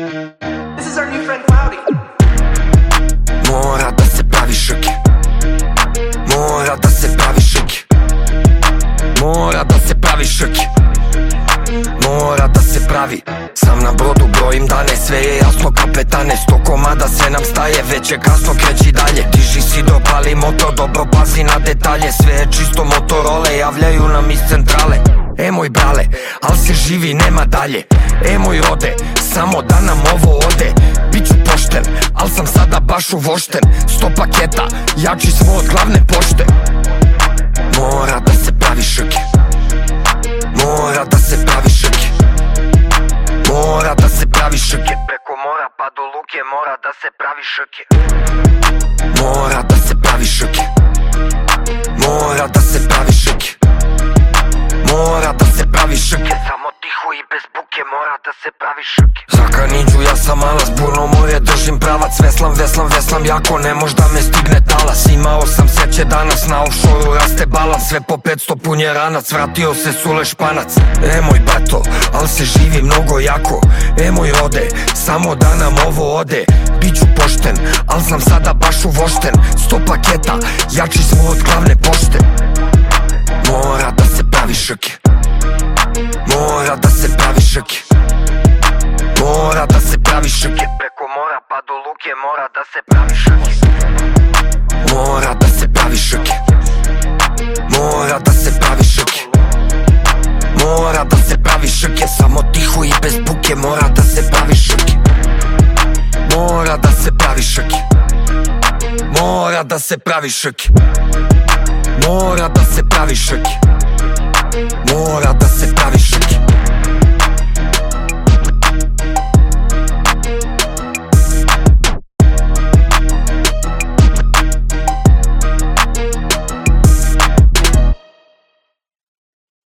This is our new friend Cloudy. Mora da se pravi šrke, mora da se pravi šrke, mora da se pravi šrke, mora da se pravi. Sam na brodu brojim dane, sve je jasno kapetane, 100 komada se nam staje, već je kasno, kreći dalje. Diži si dopali motor, dobro pazi na detalje, sve je čisto, Motorole javljaju nam iz centrale. Moj brale, al se živi, nema dalje. Moj rode, samo da nam ovo ode. Biću pošten, al sam sada baš uvošten. 100 paketa, jači smo od glavne pošte. Mora da se pravi šrke, mora da se pravi šrke, mora da se pravi šrke. Preko mora pa do luke mora da se pravi šrke. Mora da se pravi šrke, mora da se pravi šrke, mora da se pravi šrke. Samo tiho i bez buke mora da se pravi šrke. Zaka niđu, ja sam malas, burno more, držim pravac. Veslam jako, ne možda me stigne talas. Imao sam sreće danas, na offshore-u raste balans. Sve po 500 pun je ranac, vratio se Sule Španac. Moj bato, al se živi mnogo jako. Moj rode, samo da nam ovo ode. Biću pošten, al sam sada baš uvošten. 100 paketa, jači smo od glavne pošte. Mora da se pravi šrke, mora da se pravi šrke, mora da se pravi šrke. Preko mora pa do luke mora da se pravi šrke. Mora da se pravi šrke, mora da se pravi šrke, mora da se pravi šrke. Samo tiho i bez buke mora da se pravi šrke. Mora da se pravi šrke, mora da se pravi šrke, mora da se pravi šrke, mora da se pravi šrke.